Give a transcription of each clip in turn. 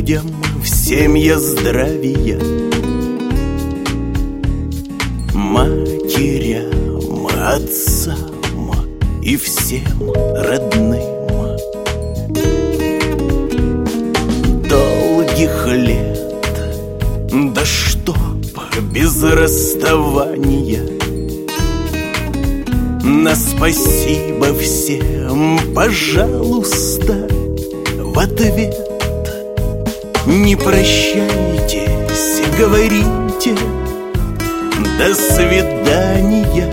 людям всем я здравия, матерям, отцам и всем родным. Долгих лет, да чтоб без расставания. На спасибо всем, пожалуйста, в ответ. Не прощайтесь, говорите до свидания.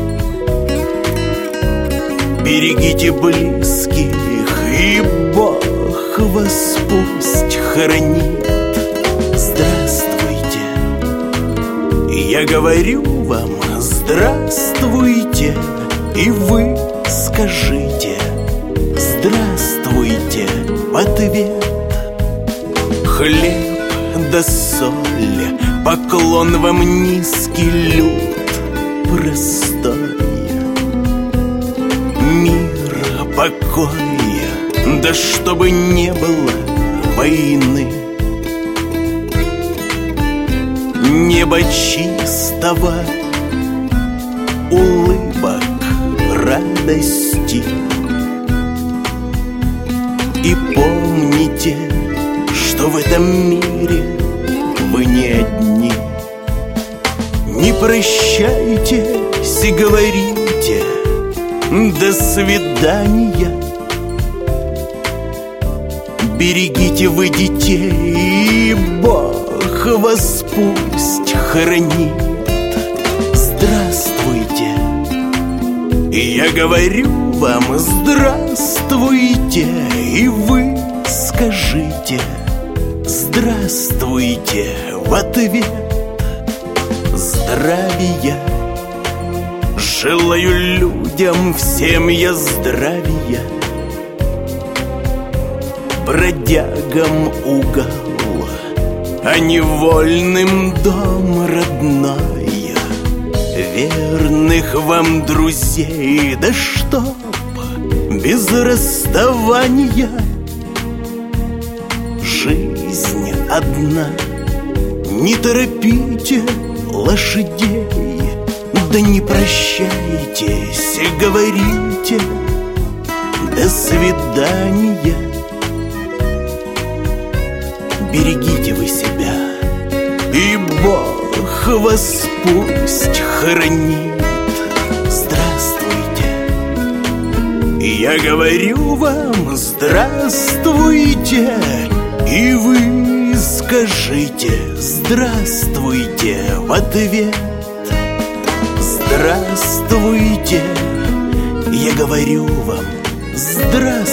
Берегите близких, и Бог вас пусть хранит. Здравствуйте, я говорю вам здравствуйте, и вы скажите здравствуйте в ответ. Хлеб да соль, поклон вам низкий, люд простой. Мира, покоя, да чтобы не было войны. Небо чистого, улыбок, радости. И помните, что в этом мире вы не одни. Не прощайтесь и говорите до свидания. Берегите вы детей, и Бог вас пусть хранит. Здравствуйте, я говорю вам здравствуйте, и вы скажите здравствуйте в ответ. Здравия желаю людям всем я, здравия. Бродягам угол, а невольным дом родной. Верных вам друзей, да чтоб без расставания. Жизнь одна, не торопите лошадей. Да не прощайтесь, говорите до свидания. Берегите вы себя, и Бог вас пусть хранит. Здравствуйте, я говорю вам здравствуйте, и вы скажите здравствуйте в ответ. Здравствуйте, я говорю вам здравствуйте,